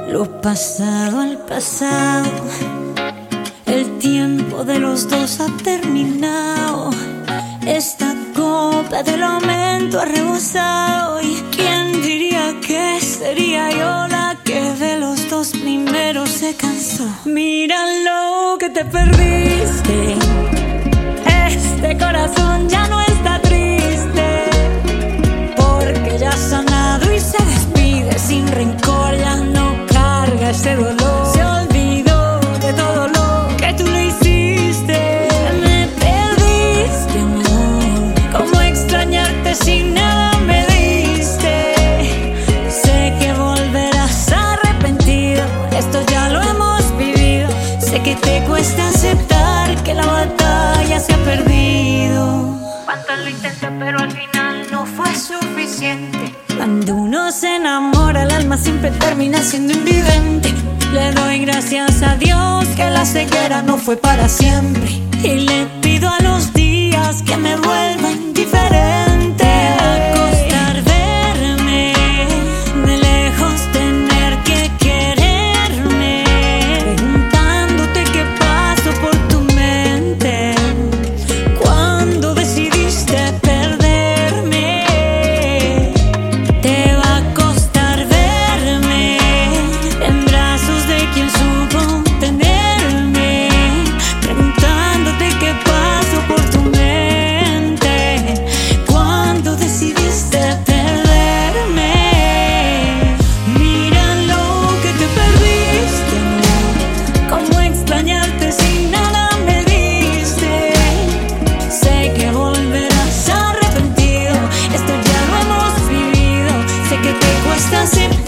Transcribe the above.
Lo pasado al pasado, el tiempo de los dos ha terminado. Esta copa del aumento ha rebosado. ¿Y quién diría que sería yo la que de los dos primeros se cansó? Mira lo que te perdiste. Este corazón ya no está triste, porque ya ha sanado y se despide sin rencor. Ya no carga ese dolor. Se olvidó de todo lo que tú le hiciste. Me perdiste, amor. ¿Cómo extrañarte si nada me diste? Sé que volverás arrepentido. Esto ya lo hemos vivido. Sé que te cuesta aceptar que la batalla se ha perdido. Cuánto lo intenté, pero al final no fue suficiente. Cuando uno se enamora, el alma siempre termina siendo invidente. Le doy gracias a Dios que la ceguera no fue para siempre. Y le pido a los días que me vuelvan diferente. Te va a costar verme de lejos, tener que quererme, preguntándote qué pasó por tu mente cuando decidiste perderme. Te va a costar verme en brazos de quien supo tenerme, preguntándote qué pasó por tu mente cuando decidiste perderme. Mira lo que te perdiste, cómo extrañarte si nada me diste. Sé que volverás arrepentido. Esto ya lo hemos vivido. Sé que te cuesta aceptar